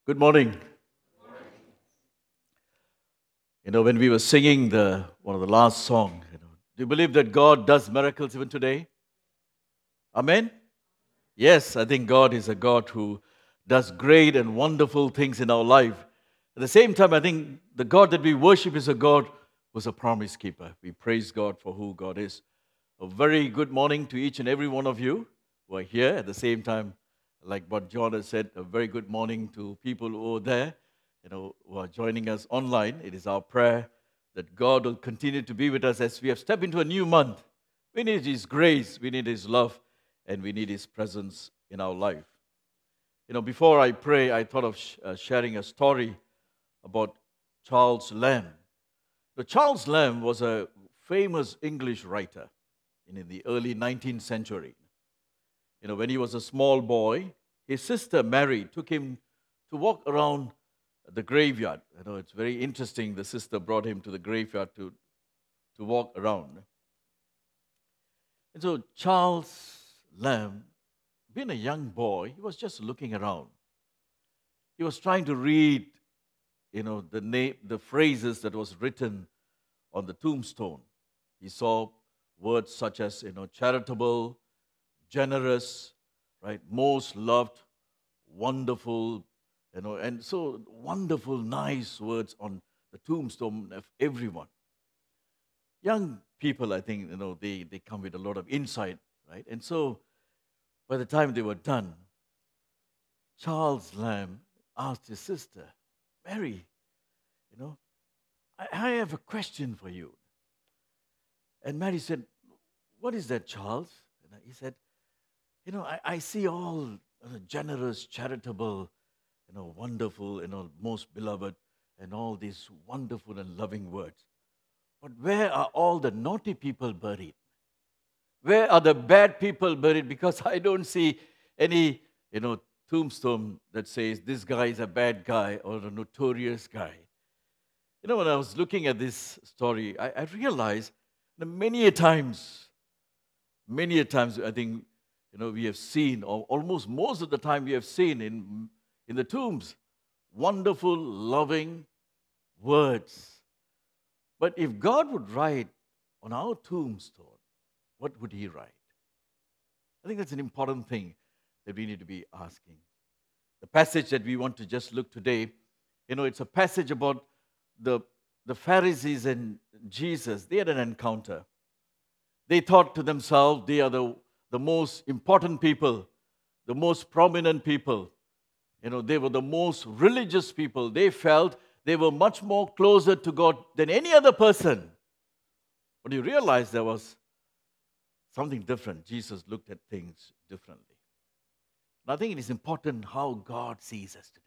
Good morning. When we were singing the one of the last song, do you believe that God does miracles even today? Amen. Yes, I think God is a God who does great and wonderful things in our life. At the same time, I think the God that we worship is a God who's a promise keeper. We praise God for who God is. A very good morning to each and every one of you who are here. At the same time, like what John has said, a very good morning to people who are there, who are joining us online. It is our prayer that God will continue to be with us as we have stepped into a new month. We need His grace, we need His love, and we need His presence in our life. Before I pray, I thought of sharing a story about Charles Lamb. Charles Lamb was a famous English writer in the early 19th century. When he was a small boy, his sister Mary took him to walk around the graveyard. It's very interesting. The sister brought him to the graveyard to walk around. And so Charles Lamb, being a young boy, he was just looking around. He was trying to read, the phrases that was written on the tombstone. He saw words such as, charitable, generous, right, most loved, wonderful, and so wonderful, nice words on the tombstone of everyone. Young people, I think, they come with a lot of insight, right? And so by the time they were done, Charles Lamb asked his sister, Mary, I have a question for you. And Mary said, what is that, Charles? And he said, I see all generous, charitable, wonderful, most beloved, and all these wonderful and loving words. But where are all the naughty people buried? Where are the bad people buried? Because I don't see any, tombstone that says this guy is a bad guy or a notorious guy. When I was looking at this story, I realized that many a times, I think, we have seen, or almost most of the time we have seen in the tombs, wonderful, loving words. But if God would write on our tombstone, what would He write? I think that's an important thing that we need to be asking. The passage that we want to just look today, it's a passage about the Pharisees and Jesus. They had an encounter. They thought to themselves, they are the most important people, the most prominent people. They were the most religious people. They felt they were much more closer to God than any other person. But you realize there was something different. Jesus looked at things differently. And I think it is important how God sees us today.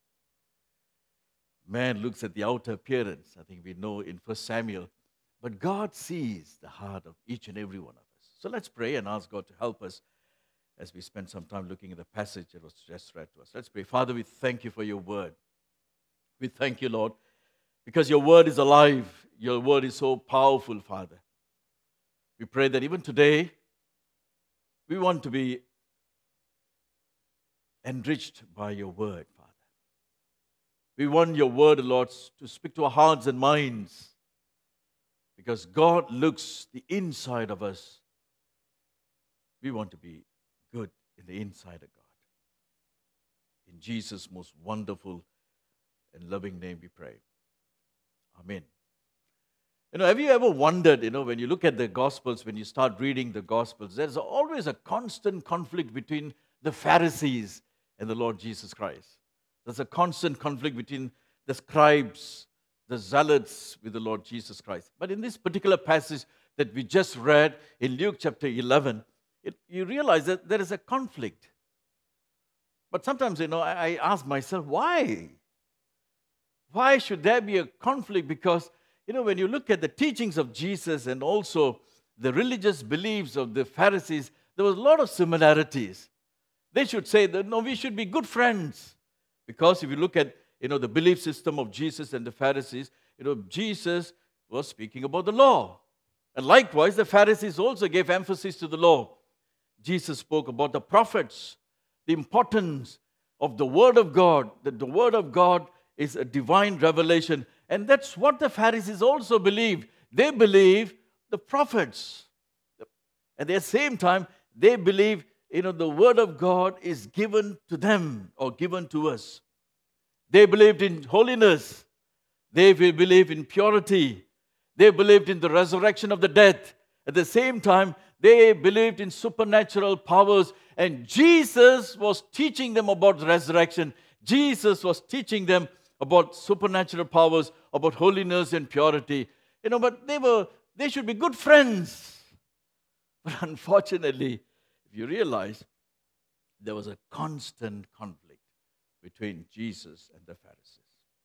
Man looks at the outer appearance. I think we know in 1 Samuel. But God sees the heart of each and every one of us. So let's pray and ask God to help us as we spend some time looking at the passage that was just read to us. Let's pray. Father, we thank you for your word. We thank you, Lord, because your word is alive. Your word is so powerful, Father. We pray that even today, we want to be enriched by your word, Father. We want your word, Lord, to speak to our hearts and minds, because God looks the inside of us. We want to be good in the inside of God. In Jesus' most wonderful and loving name we pray. Amen. Have you ever wondered, when you look at the Gospels, when you start reading the Gospels, there's always a constant conflict between the Pharisees and the Lord Jesus Christ. There's a constant conflict between the scribes, the zealots with the Lord Jesus Christ. But in this particular passage that we just read in Luke chapter 11, you realize that there is a conflict. But sometimes, I ask myself, why? Why should there be a conflict? Because, when you look at the teachings of Jesus and also the religious beliefs of the Pharisees, there was a lot of similarities. They should say that, no, we should be good friends. Because if you look at, the belief system of Jesus and the Pharisees, Jesus was speaking about the law. And likewise, the Pharisees also gave emphasis to the law. Jesus spoke about the prophets, the importance of the Word of God, that the Word of God is a divine revelation. And that's what the Pharisees also believed. They believe the prophets. At the same time, they believe, the Word of God is given to them or given to us. They believed in holiness. They believed in purity. They believed in the resurrection of the dead. At the same time, they believed in supernatural powers. And Jesus was teaching them about resurrection. Jesus was teaching them about supernatural powers, about holiness and purity. But they should be good friends. But unfortunately, if you realize, there was a constant conflict between Jesus and the Pharisees.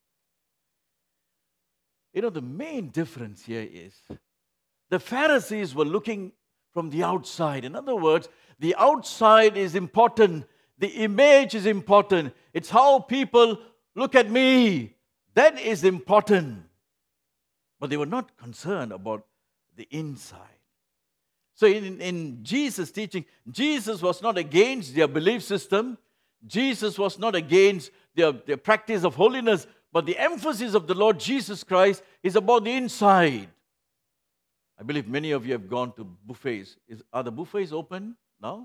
The main difference here is the Pharisees were looking from the outside. In other words, the outside is important. The image is important. It's how people look at me. That is important. But they were not concerned about the inside. So in Jesus' teaching, Jesus was not against their belief system. Jesus was not against their practice of holiness. But the emphasis of the Lord Jesus Christ is about the inside. I believe many of you have gone to buffets. Are the buffets open now?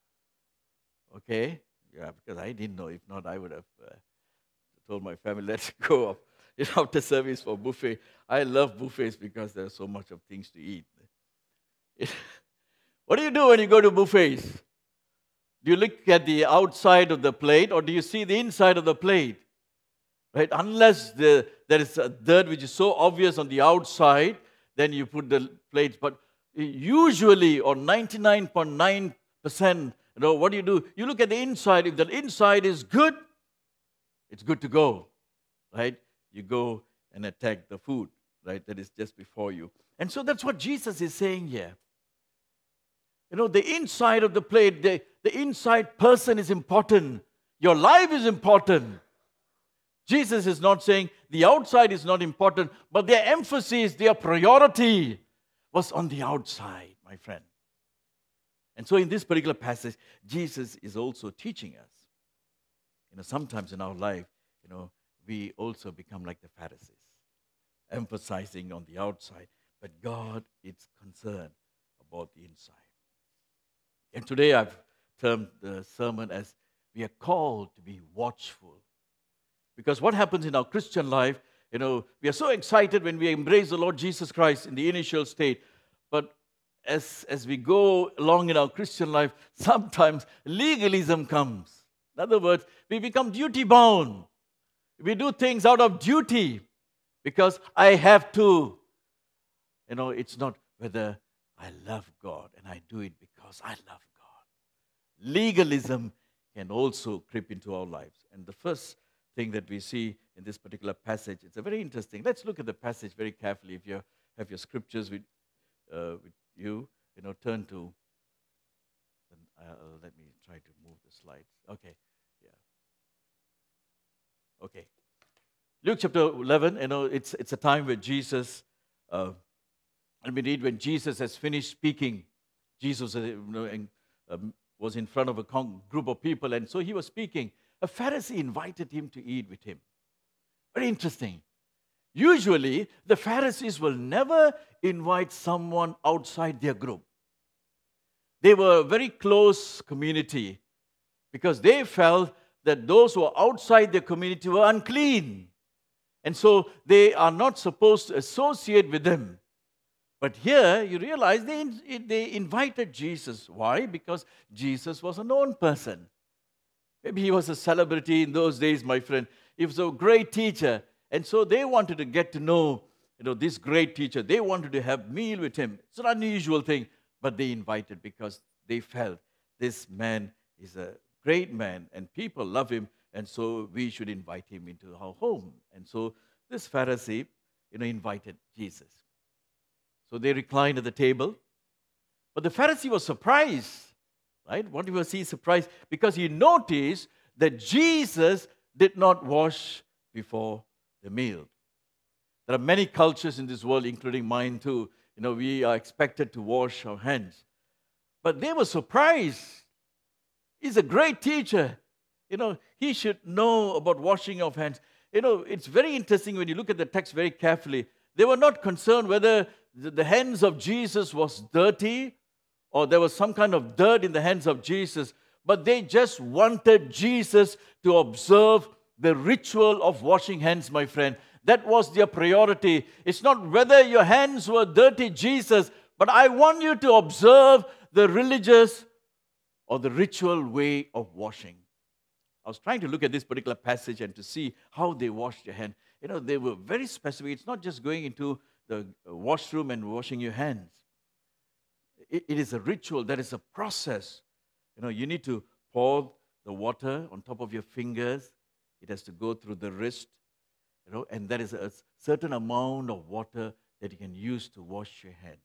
Okay. Yeah, because I didn't know. If not, I would have told my family, let's go after service for buffet. I love buffets because there's so much of things to eat. What do you do when you go to buffets? Do you look at the outside of the plate or do you see the inside of the plate? Right? Unless there is a dirt which is so obvious on the outside, then you put the plates. But usually, or 99.9%, what do? You look at the inside. If the inside is good, it's good to go. Right? You go and attack the food, right? That is just before you. And so that's what Jesus is saying here. The inside of the plate, the inside person is important. Your life is important. Jesus is not saying the outside is not important, but their emphasis, their priority was on the outside, my friend. And so in this particular passage, Jesus is also teaching us. Sometimes in our life, we also become like the Pharisees, emphasizing on the outside, but God is concerned about the inside. And today I've termed the sermon as we are called to be watchful. Because what happens in our Christian life, we are so excited when we embrace the Lord Jesus Christ in the initial state. But as we go along in our Christian life, sometimes legalism comes. In other words, we become duty-bound. We do things out of duty because I have to. It's not whether I love God and I do it because I love God. Legalism can also creep into our lives. And the first thing that we see in this particular passage, it's a very interesting. Let's look at the passage very carefully. If you have your scriptures with you, turn to. Let me try to move the slides. Okay, yeah. Okay, Luke chapter 11. It's a time where Jesus. Let me read. When Jesus has finished speaking, Jesus was in front of a group of people, and so he was speaking. A Pharisee invited him to eat with him. Very interesting. Usually, the Pharisees will never invite someone outside their group. They were a very close community because they felt that those who are outside their community were unclean. And so they are not supposed to associate with them. But here, you realize they invited Jesus. Why? Because Jesus was a known person. Maybe he was a celebrity in those days, my friend. He was a great teacher. And so they wanted to get to know, this great teacher. They wanted to have meal with him. It's an unusual thing, but they invited because they felt this man is a great man and people love him, and so we should invite him into our home. And so this Pharisee, invited Jesus. So they reclined at the table. But the Pharisee was surprised, right? What was he surprised? Because he noticed that Jesus did not wash before the meal. There are many cultures in this world, including mine too. We are expected to wash our hands. But they were surprised. He's a great teacher. he should know about washing of hands. It's very interesting when you look at the text very carefully. They were not concerned whether the hands of Jesus was dirty or there was some kind of dirt in the hands of Jesus, but they just wanted Jesus to observe the ritual of washing hands, my friend. That was their priority. It's not whether your hands were dirty, Jesus, but I want you to observe the religious or the ritual way of washing. I was trying to look at this particular passage and to see how they washed their hand. They were very specific. It's not just going into the washroom and washing your hands. It is a ritual. That is a process. You need to pour the water on top of your fingers. It has to go through the wrist. And there is a certain amount of water that you can use to wash your hands.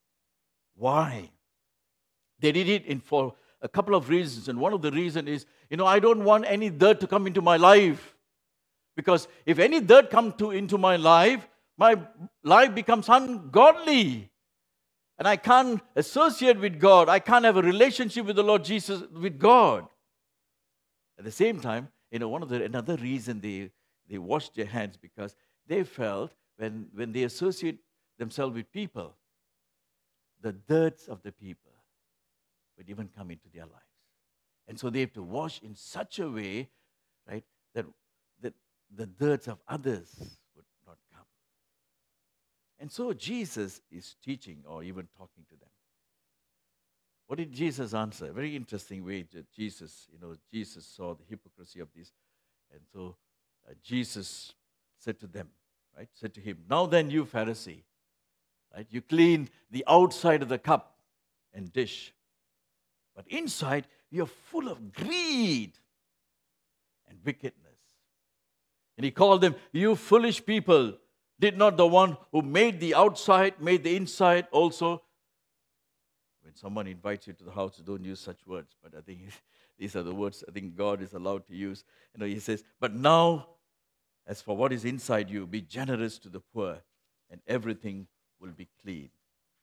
Why? They did it for a couple of reasons. And one of the reasons is, I don't want any dirt to come into my life. Because if any dirt comes into my life becomes ungodly. And I can't associate with God. I can't have a relationship with the Lord Jesus, with God. At the same time, another reason they washed their hands, because they felt when they associate themselves with people, the dirts of the people would even come into their lives. And so they have to wash in such a way, right, that the dirts of others would not come. And so Jesus is teaching or even talking to them. What did Jesus answer? A very interesting way that Jesus saw the hypocrisy of this. And so Jesus said to them, right, said to him, "Now then, you Pharisee, right, you clean the outside of the cup and dish, but inside you're full of greed and wickedness." And he called them, "You foolish people, did not the one who made the outside made the inside also?" When someone invites you to the house, don't use such words, but I think these are the words I think God is allowed to use. He says, "But now, as for what is inside you, be generous to the poor, and everything will be clean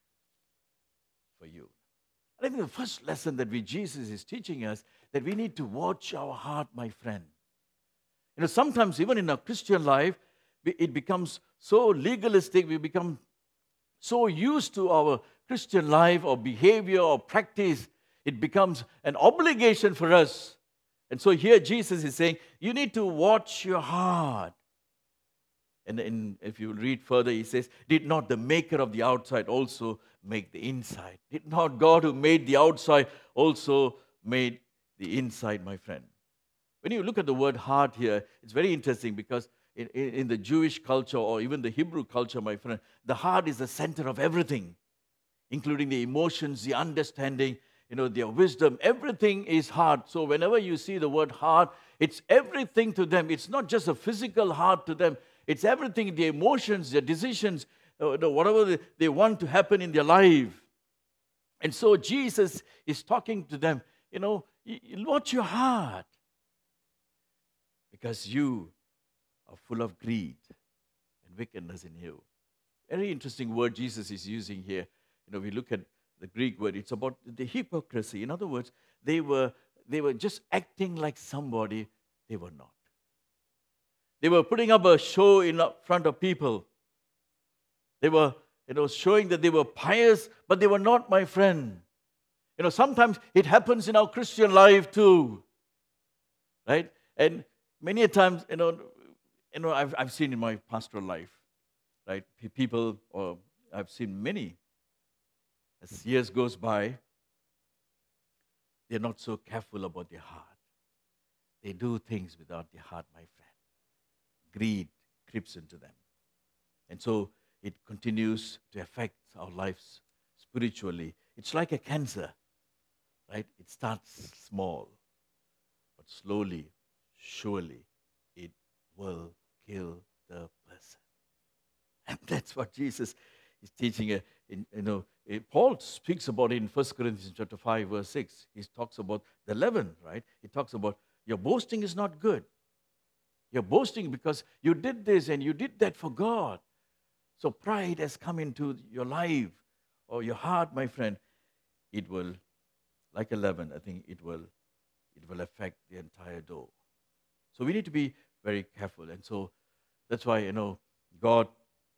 for you." And I think the first lesson that Jesus is teaching us, that we need to watch our heart, my friend. Sometimes even in our Christian life, it becomes so legalistic, we become so used to our Christian life or behavior or practice, it becomes an obligation for us. And so here Jesus is saying, you need to watch your heart. And if you read further, he says, "Did not the maker of the outside also make the inside?" Did not God who made the outside also made the inside, my friend? When you look at the word heart here, it's very interesting because in the Jewish culture or even the Hebrew culture, my friend, the heart is the center of everything, including the emotions, the understanding, their wisdom. Everything is heart. So whenever you see the word heart, it's everything to them. It's not just a physical heart to them. It's everything, the emotions, their decisions, whatever they want to happen in their life. And so Jesus is talking to them, watch your heart, because you are full of greed and wickedness in you. Very interesting word Jesus is using here. We look at the Greek word, it's about the hypocrisy. In other words, they were just acting like somebody they were not. They were putting up a show in front of people. They were, showing that they were pious, but they were not, my friend. Sometimes it happens in our Christian life too, right? And many a times, I've seen in my pastoral life, right? People, or I've seen many, as years goes by, they're not so careful about their heart. They do things without their heart, my friend. Greed creeps into them. And so it continues to affect our lives spiritually. It's like a cancer, right? It starts small, but slowly, surely, it will kill the person. And that's what Jesus is teaching. Paul speaks about it in 1 Corinthians chapter 5, verse 6. He talks about the leaven, right? He talks about your boasting is not good. You're boasting because you did this and you did that for God. So pride has come into your life or your heart, my friend. It will, like a leaven, I think it will it will affect the entire door. So we need to be very careful. And so that's why, God,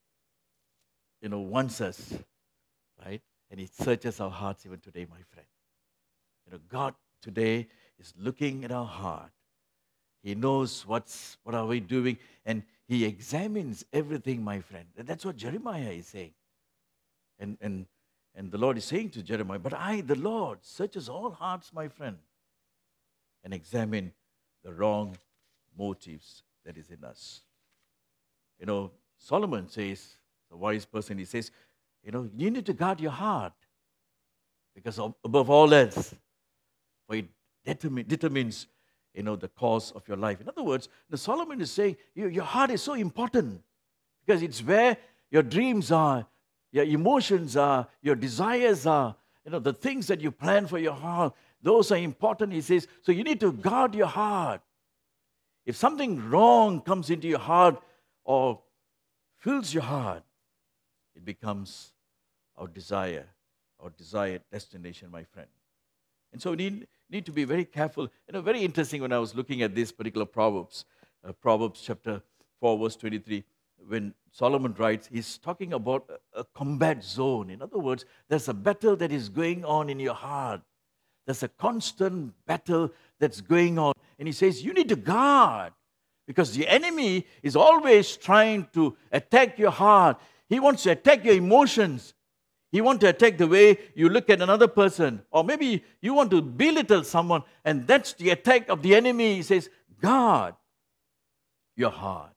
wants us, right? And He searches our hearts even today, my friend. God today is looking at our heart. He knows what are we doing, and He examines everything, my friend. And that's what Jeremiah is saying. And the Lord is saying to Jeremiah, but I, the Lord, searches all hearts, my friend, and examine the wrong motives that is in us. Solomon says, the wise person, he says, you need to guard your heart, because above all else, for it determines, the course of your life. In other words, Solomon is saying, your heart is so important, because it's where your dreams are, your emotions are, your desires are, the things that you plan for your heart, those are important, he says. So you need to guard your heart. If something wrong comes into your heart or fills your heart, it becomes our desired destination, my friend. And so we need to be very careful. Very interesting when I was looking at this particular Proverbs chapter 4, verse 23, when Solomon writes, he's talking about a combat zone. In other words, there's a battle that is going on in your heart. There's a constant battle that's going on. And he says, you need to guard, because the enemy is always trying to attack your heart. He wants to attack your emotions. He wants to attack the way you look at another person. Or maybe you want to belittle someone, and that's the attack of the enemy. He says, guard your heart.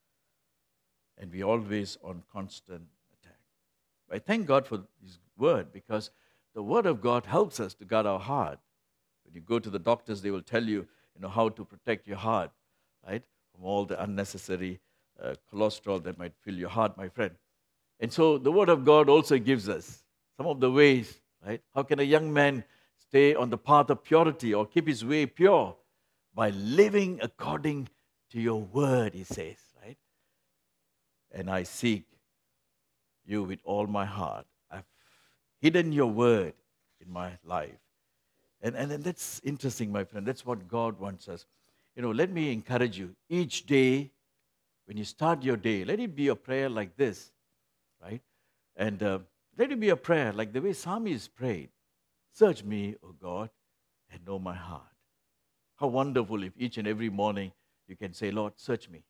And we're always on constant attack. I thank God for His word, because the word of God helps us to guard our heart. When you go to the doctors, they will tell you, how to protect your heart, right? From all the unnecessary cholesterol that might fill your heart, my friend. And so the Word of God also gives us some of the ways, right? How can a young man stay on the path of purity or keep his way pure? By living according to your word, he says, right? And I seek you with all my heart. I've hidden your word in my life. And that's interesting, my friend. That's what God wants us. Let me encourage you. Each day, when you start your day, let it be a prayer like this, right? And let it be a prayer like the way Psalmist prayed. Search me, O God, and know my heart. How wonderful if each and every morning you can say, Lord, search me.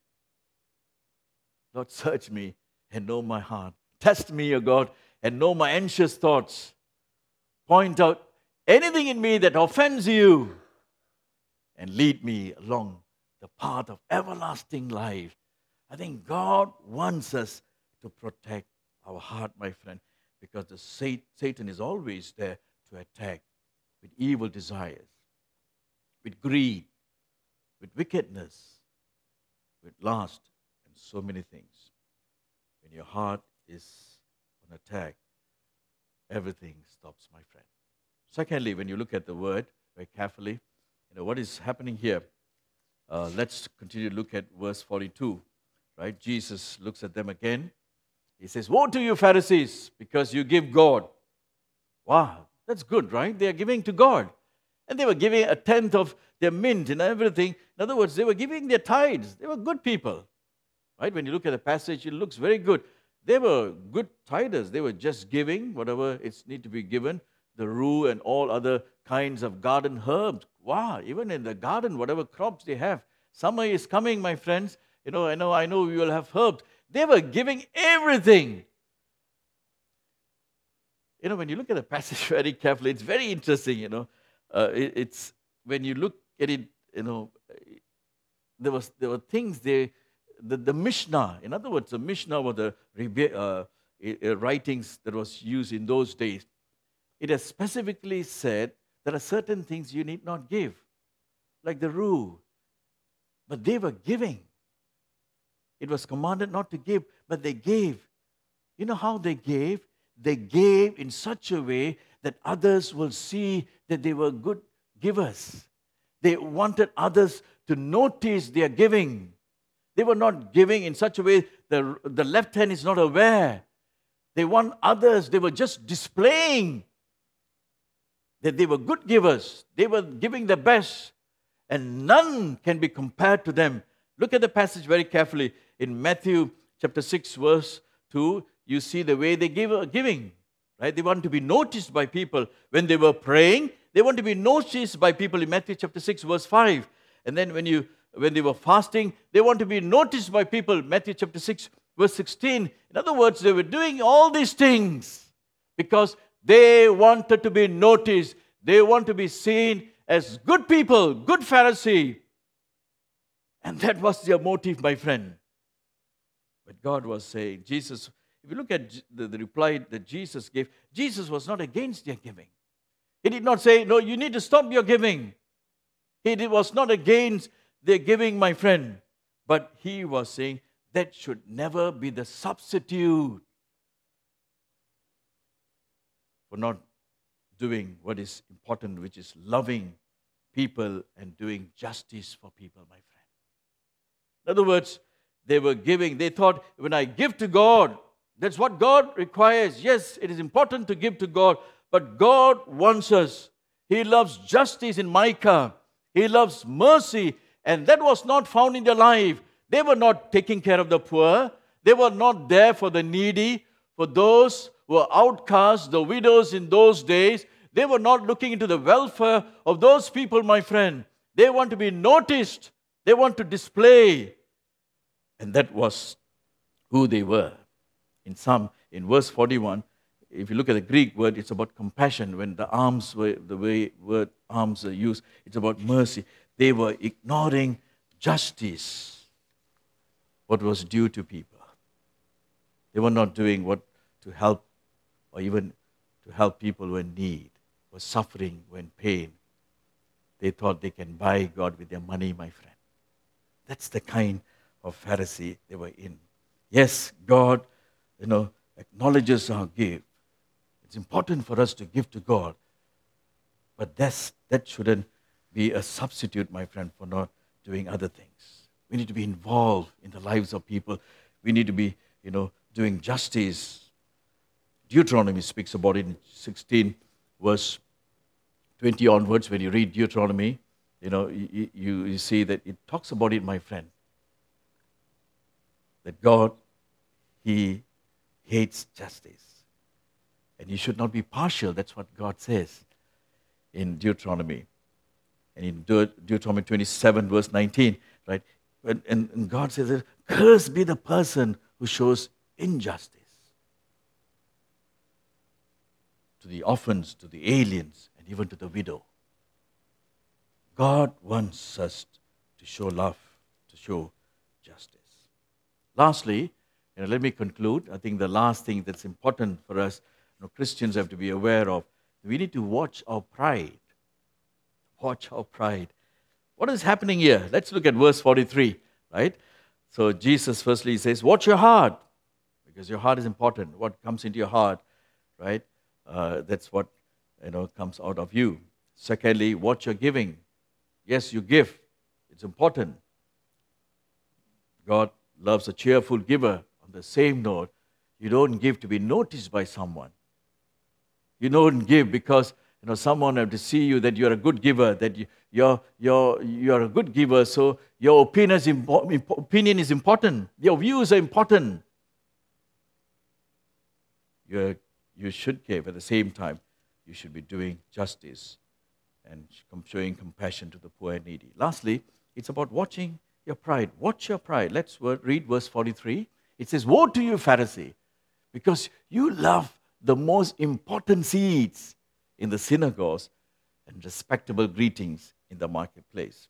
Lord, search me and know my heart. Test me, O God, and know my anxious thoughts. Point out anything in me that offends you, and lead me along the path of everlasting life. I think God wants us to protect our heart, my friend, because Satan is always there to attack with evil desires, with greed, with wickedness, with lust, and so many things. When your heart is on attack, everything stops, my friend. Secondly, when you look at the word very carefully, what is happening here? Let's continue to look at verse 42. Right? Jesus looks at them again. He says, woe to you, Pharisees, because you give God. Wow, that's good, right? They are giving to God. And they were giving a tenth of their mint and everything. In other words, they were giving their tithes. They were good people. Right? When you look at the passage, it looks very good. They were good tithers. They were just giving whatever it's need to be given. The rue and all other kinds of garden herbs. Wow, even in the garden, whatever crops they have. Summer is coming, my friends. I know we will have herbs. They were giving everything. When you look at the passage very carefully, it's very interesting, it's when you look at it, there were things the Mishnah, in other words, the Mishnah were the writings that was used in those days. It has specifically said there are certain things you need not give, like the rue. But they were giving. It was commanded not to give, but they gave. You know how they gave? They gave in such a way that others will see that they were good givers. They wanted others to notice their giving. They were not giving in such a way that the left hand is not aware. They want others, they were just displaying that they were good givers. They were giving their best. and none can be compared to them. Look at the passage very carefully. In Matthew chapter 6, verse 2, you see the way they giving. Right? They want to be noticed by people. When they were praying, they want to be noticed by people in Matthew chapter 6, verse 5. And then when they were fasting, they want to be noticed by people. Matthew chapter 6, verse 16. In other words, they were doing all these things because they wanted to be noticed. They want to be seen as good people, good Pharisee. And that was their motive, my friend. But God was saying, Jesus, if you look at the reply that Jesus gave, Jesus was not against their giving. He did not say, no, you need to stop your giving. He was not against their giving, my friend. But he was saying that should never be the substitute for not doing what is important, which is loving people and doing justice for people, my friend. In other words, they were giving. They thought, when I give to God, that's what God requires. Yes, it is important to give to God, but God wants us. He loves justice in Micah. He loves mercy, and that was not found in their life. They were not taking care of the poor. They were not there for the needy, for those who were outcasts, the widows in those days. They were not looking into the welfare of those people, my friend. They want to be noticed. They want to display. And that was who they were. In verse 41, if you look at the Greek word, it's about compassion. When the word arms are used, it's about mercy. They were ignoring justice, what was due to people. They were not doing what to help, or even to help people who were in need, were suffering, were in pain. They thought they can buy God with their money, my friend. That's the kind of Pharisee they were in. Yes, God, acknowledges our give. It's important for us to give to God. But that shouldn't be a substitute, my friend, for not doing other things. We need to be involved in the lives of people. We need to be, doing justice. Deuteronomy speaks about it in 16, verse 20 onwards. When you read Deuteronomy, you see that it talks about it, my friend. That God, He hates justice. And you should not be partial. That's what God says in Deuteronomy. And in Deuteronomy 27, verse 19, right? And God says, cursed be the person who shows injustice to the orphans, to the aliens, and even to the widow. God wants us to show love, to show justice. Lastly, let me conclude. I think the last thing that's important for us, Christians have to be aware of, we need to watch our pride. Watch our pride. What is happening here? Let's look at verse 43, right? So Jesus firstly says, watch your heart, because your heart is important. What comes into your heart, right? That's what comes out of you. Secondly, watch your giving. Yes, you give. It's important. God loves a cheerful giver. On the same note, you don't give to be noticed by someone. You don't give because someone have to see you that you're a good giver, that you're a good giver. So your opinion is important. Your views are important. You should give. At the same time, you should be doing justice and showing compassion to the poor and needy. Lastly, it's about watching your pride. Watch your pride. Let's read verse 43. It says, woe to you, Pharisee, because you love the most important seats in the synagogues and respectable greetings in the marketplace.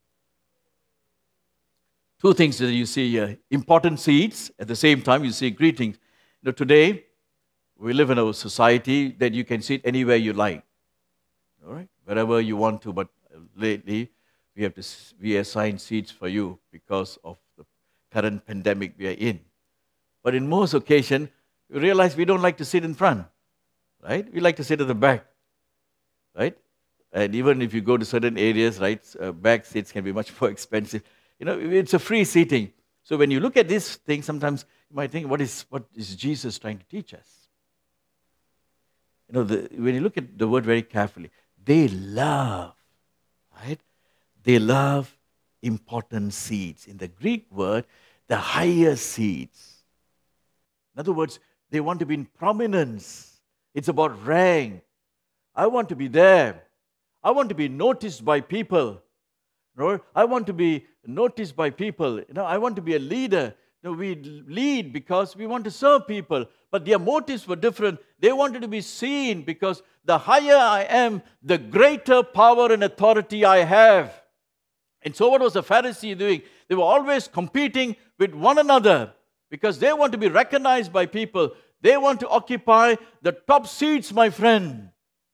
Two things that you see here. Important seats, at the same time you see greetings. Today, we live in a society that you can sit anywhere you like. All right? Wherever you want to, but lately, we assign seats for you because of the current pandemic we are in. But in most occasions, you realize we don't like to sit in front, right? We like to sit at the back, right? And even if you go to certain areas, right, back seats can be much more expensive. It's a free seating. So when you look at this thing, sometimes you might think, what is Jesus trying to teach us? When you look at the word very carefully, they love, right? They love important seeds. In the Greek word, the higher seeds. In other words, they want to be in prominence. It's about rank. I want to be there. I want to be noticed by people. Lord, I want to be noticed by people. I want to be a leader. We lead because we want to serve people. But their motives were different. They wanted to be seen because the higher I am, the greater power and authority I have. And so what was the Pharisee doing? They were always competing with one another because they want to be recognized by people. They want to occupy the top seats, my friend.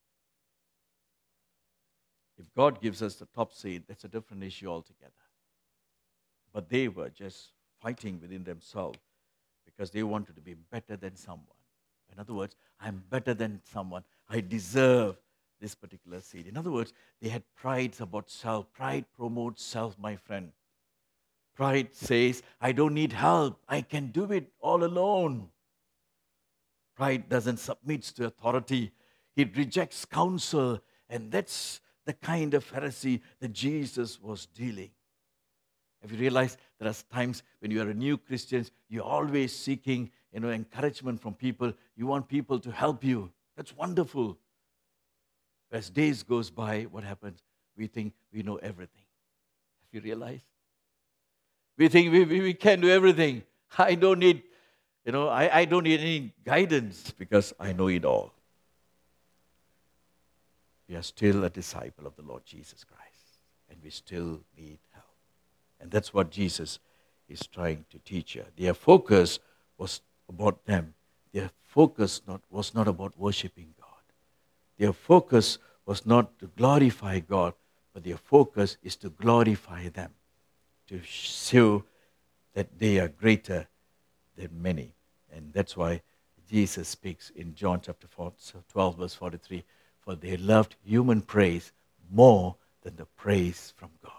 If God gives us the top seat, that's a different issue altogether. But they were just fighting within themselves because they wanted to be better than someone. In other words, I'm better than someone. I deserve this particular seat. In other words, they had pride about self. Pride promotes self, my friend. Pride says, I don't need help. I can do it all alone. Pride doesn't submit to authority. It rejects counsel. And that's the kind of Pharisee that Jesus was dealing. Have you realized there are times when you are a new Christian, you're always seeking encouragement from people. You want people to help you. That's wonderful. As days goes by, what happens? We think we know everything. Have you realized? We think we can do everything. I don't need, I don't need any guidance because I know it all. We are still a disciple of the Lord Jesus Christ, and we still need help. And that's what Jesus is trying to teach you. Their focus was about them. Their focus was not about worshiping God. Their focus was not to glorify God, but their focus is to glorify them, to show that they are greater than many. And that's why Jesus speaks in John chapter 12, verse 43, for they loved human praise more than the praise from God.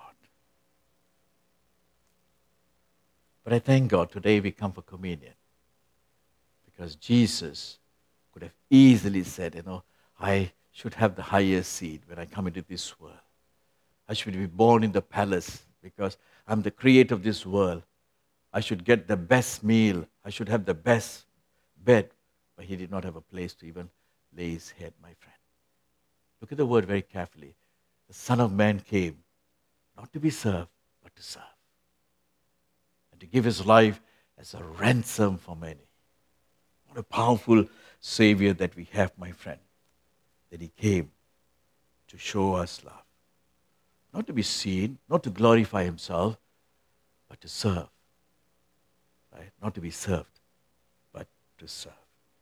But I thank God today we come for communion because Jesus could have easily said, I should have the highest seat when I come into this world. I should be born in the palace because I'm the creator of this world. I should get the best meal. I should have the best bed. But he did not have a place to even lay his head, my friend. Look at the word very carefully. The Son of Man came not to be served, but to serve. And to give his life as a ransom for many. What a powerful Savior that we have, my friend. That he came to show us love. Not to be seen, not to glorify himself, but to serve. Right? Not to be served, but to serve.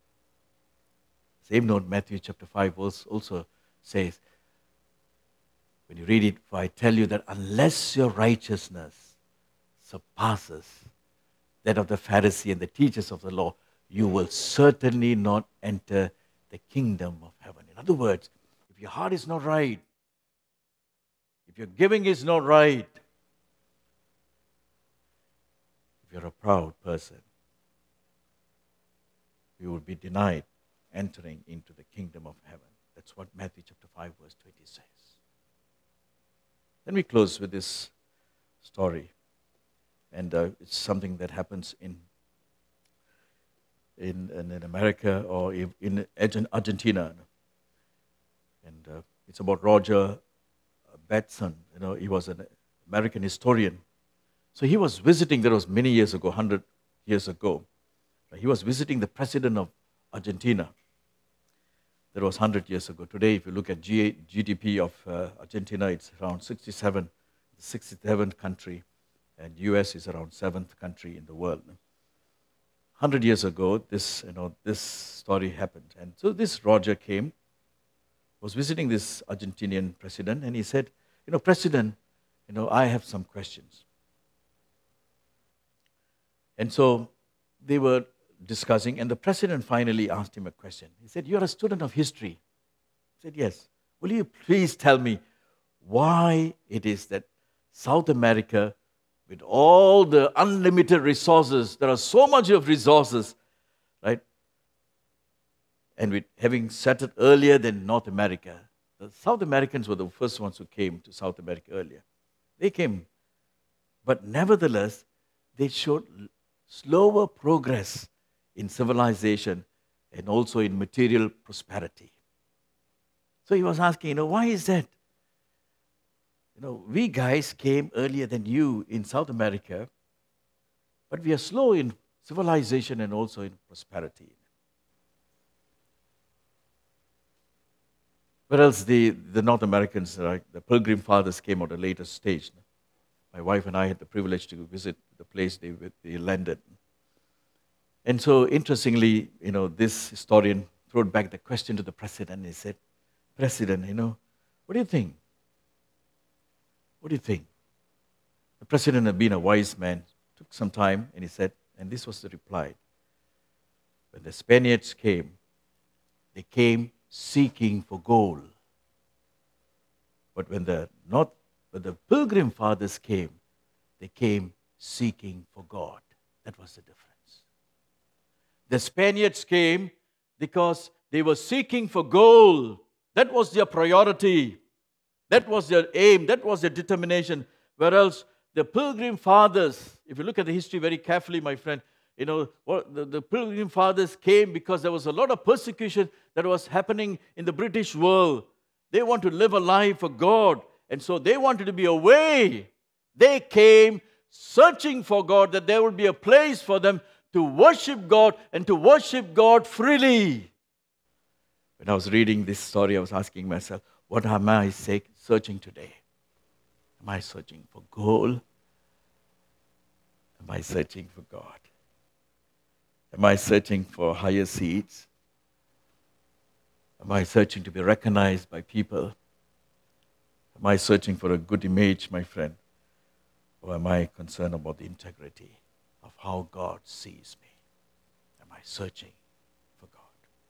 Same note, Matthew chapter 5 also says, when you read it, for I tell you that unless your righteousness surpasses that of the Pharisee and the teachers of the law, you will certainly not enter the kingdom of heaven. In other words, if your heart is not right, if your giving is not right, if you're a proud person, you will be denied entering into the kingdom of heaven. That's what Matthew chapter 5 verse 20 says. Then we close with this story. And it's something that happens in America or in Argentina. And it's about Roger Batson. He was an American historian. So he was visiting, that was many years ago, 100 years ago. He was visiting the president of Argentina. That was 100 years ago. Today, if you look at GDP of Argentina, it's around 67th country, and US is around 7th country in the world. 100 years ago, this story happened. And so this Roger came, was visiting this Argentinian president, and he said, President, I have some questions. And so they were discussing, and the president finally asked him a question. He said, you're a student of history. He said, yes. Will you please tell me why it is that South America, with all the unlimited resources, there are so much of resources, right? And with having settled earlier than North America, the South Americans were the first ones who came to South America earlier. They came. But nevertheless, they showed slower progress in civilization and also in material prosperity. So he was asking, why is that? We guys came earlier than you in South America, but we are slow in civilization and also in prosperity. Whereas the North Americans, the Pilgrim Fathers came at a later stage. My wife and I had the privilege to visit the place they landed. And so, interestingly, this historian threw back the question to the president. He said, President, what do you think? What do you think? The president had been a wise man, took some time, and he said, and this was the reply. When the Spaniards came, they came seeking for gold. But when the Pilgrim Fathers came, they came seeking for God. That was the difference. The Spaniards came because they were seeking for gold. That was their priority. That was their aim. That was their determination. Whereas the Pilgrim Fathers, if you look at the history very carefully, my friend, the Pilgrim Fathers came because there was a lot of persecution that was happening in the British world. They want to live a life for God. And so they wanted to be away. They came searching for God, that there would be a place for them to worship God and to worship God freely. When I was reading this story, I was asking myself, what am I searching today? Am I searching for gold? Am I searching for God? Am I searching for higher seats? Am I searching to be recognized by people? Am I searching for a good image, my friend? Or am I concerned about the integrity of how God sees me? Am I searching for God?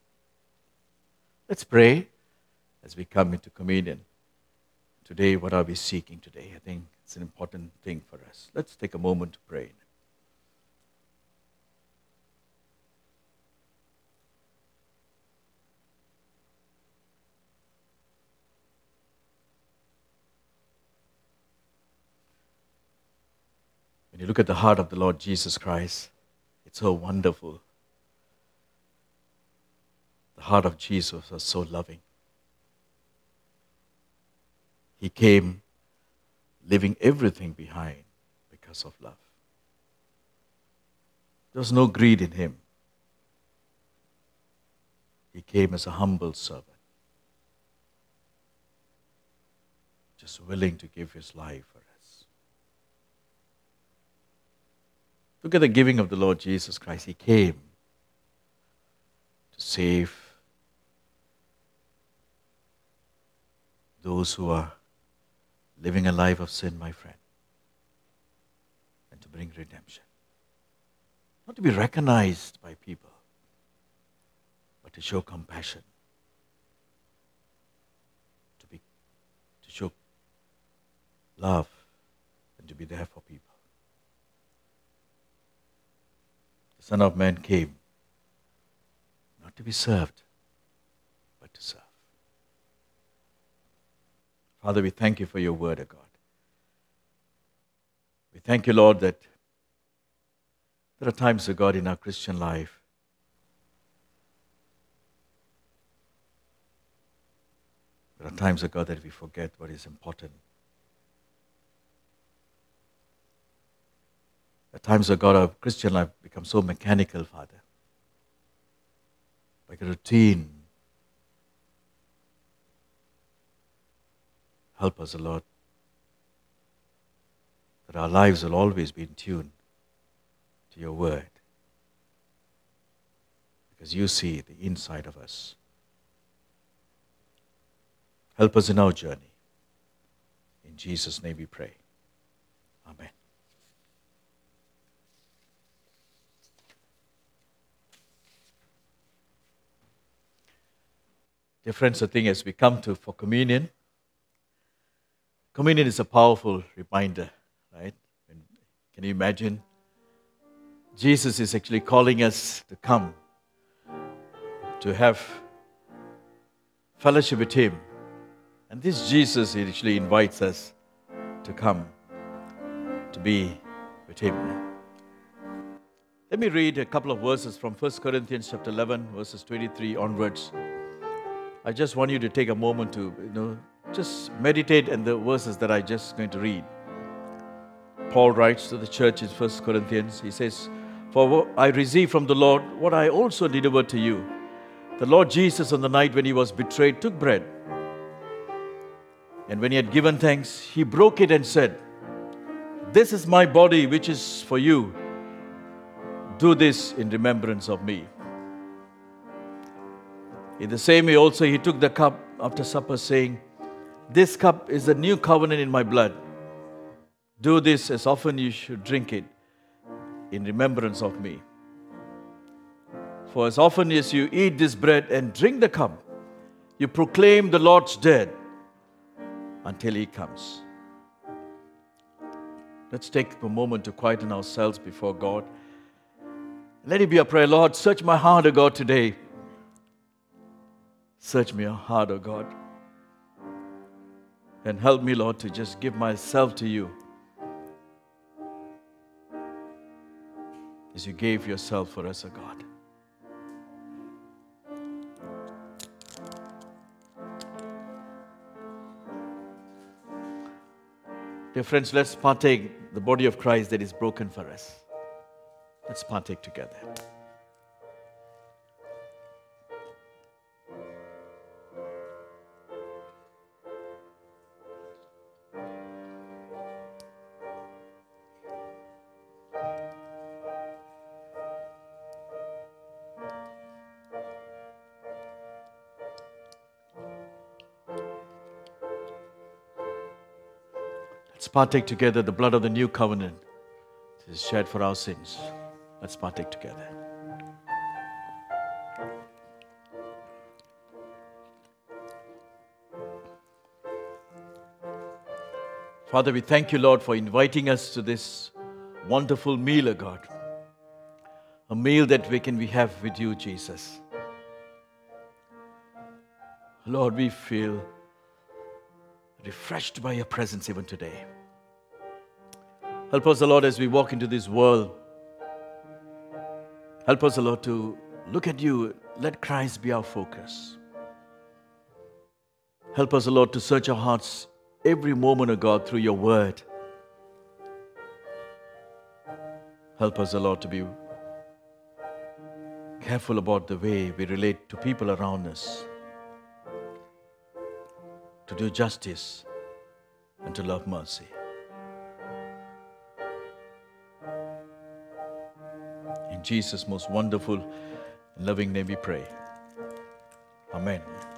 Let's pray as we come into communion. Today, what are we seeking today? I think it's an important thing for us. Let's take a moment to pray. When you look at the heart of the Lord Jesus Christ, it's so wonderful. The heart of Jesus was so loving. He came leaving everything behind because of love. There was no greed in him. He came as a humble servant, just willing to give his life for us. Look at the giving of the Lord Jesus Christ. He came to save those who are living a life of sin, my friend, and to bring redemption. Not to be recognized by people, but to show compassion, to show love, and to be there for people. The Son of Man came not to be served, but to serve. Father, we thank you for your word, O God. We thank you, Lord, that there are times, O God, in our Christian life there are times, O God, that we forget what is important. At times, O God, our Christian life becomes so mechanical, Father, like a routine. Help us, O Lord, that our lives will always be in tune to your word, because you see the inside of us. Help us in our journey. In Jesus' name we pray. Amen. Dear friends, I think as we come for communion, communion is a powerful reminder, right? Can you imagine? Jesus is actually calling us to come, to have fellowship with Him. And this Jesus, He actually invites us to come. to be with Him. Let me read a couple of verses from 1 Corinthians chapter 11, verses 23 onwards. I just want you to take a moment to, just meditate on the verses that I'm just going to read. Paul writes to the church in 1 Corinthians, he says, "For I received from the Lord what I also delivered to you. The Lord Jesus, on the night when He was betrayed, took bread. And when He had given thanks, He broke it and said, 'This is my body, which is for you. Do this in remembrance of me.' In the same way also He took the cup after supper, saying, 'This cup is the new covenant in my blood. Do this as often you should drink it in remembrance of me. For as often as you eat this bread and drink the cup, you proclaim the Lord's death until He comes.'" Let's take a moment to quieten ourselves before God. Let it be a prayer. Lord, search my heart, O God, today. Search my heart, O God. And help me, Lord, to just give myself to you as you gave yourself for us, O God. Dear friends, let's partake the body of Christ that is broken for us. Let's partake together. Let's partake together the blood of the new covenant that is shed for our sins. Let's partake together. Father, we thank you, Lord, for inviting us to this wonderful meal, O God. A meal that we have with you, Jesus. Lord, we feel refreshed by your presence even today. Help us, O Lord, as we walk into this world. Help us, O Lord, to look at you. Let Christ be our focus. Help us, O Lord, to search our hearts every moment, O God, through your word. Help us, O Lord, to be careful about the way we relate to people around us, to do justice and to love mercy. In Jesus' most wonderful and loving name we pray. Amen.